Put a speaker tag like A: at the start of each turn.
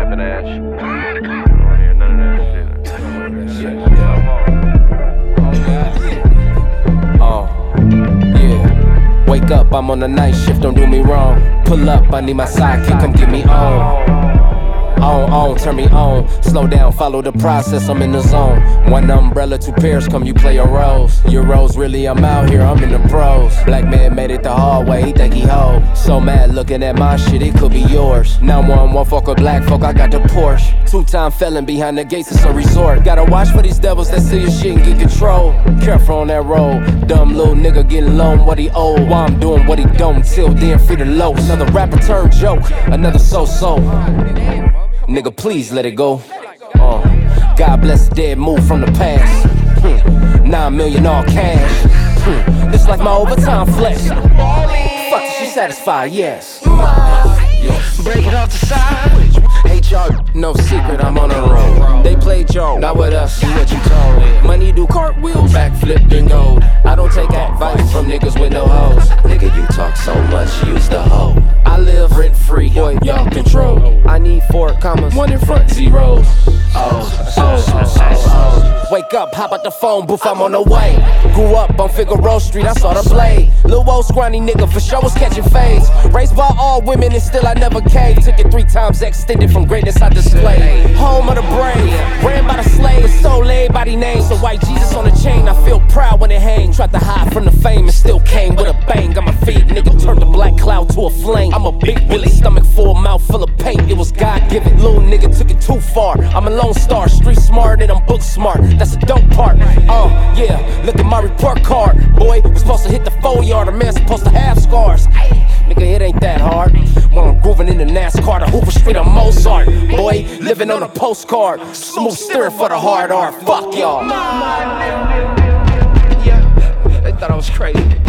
A: typing ass shit. I don't hear none of that shit.
B: Yeah. Wake up, I'm on the night shift, don't do me wrong. Pull up, I need my sidekick, come get me on. On, turn me on. Slow down, follow the process, I'm in the zone. One umbrella, two pairs, come you play your roles. Your roles, really, I'm out here, I'm in the pros. Black man made it the hard way, he think he hoe. So mad looking at my shit, it could be yours. 911 fuck with black folk, I got the Porsche. Two-time felon behind the gates, it's a resort. Gotta watch for these devils that steal your shit and get control. Careful on that road, dumb little nigga getting low on what he owe. While I'm doing what he don't, till then free to low. Another rapper turn joke, another so-so. Nigga, please let it go. God bless the dead, move from the past. 9 million all cash. This like my overtime flex. Fuck it, she satisfied, yes.
C: Break it off the side.
B: HR, no secret, I'm on the road. They played y'all, not with us, do what you told. Money do cartwheels, backflip and gold. I don't take advice from niggas with no hoes. Nigga, you talk so much, use the hoe. I live rent free, boy, y'all control. I need 4 commas, 1 in front, zeros. Wake up, hop out the phone booth, I'm on the way. Grew up on Figueroa Street, I saw the blade. Lil' old scrawny nigga for sure was catching fades. Raised by all women and still I never caved. Took it 3 times extended from greatness I displayed. Home of the brave, ran by the slave, stole everybody name. So white Jesus on the chain, I feel proud when it hangs. Tried to hide from the fame and still came with a bang. Got my feet, nigga, turned the black cloud to a flame. I'm a big Willie, stomach full, mouth full of paint. It was God-given, little nigga took it too far. I'm a lone star, street smart and I'm book smart. That's the dope part. Yeah, look at my report card. Boy, we're supposed to hit the 4-yard. A man supposed to have scars. Nigga, it ain't that hard. When I'm grooving in the NASCAR, the Hoover Street on Mozart. Boy, living on a postcard. Smooth steering for the hard art. Fuck y'all.
C: Yeah, they thought I was crazy.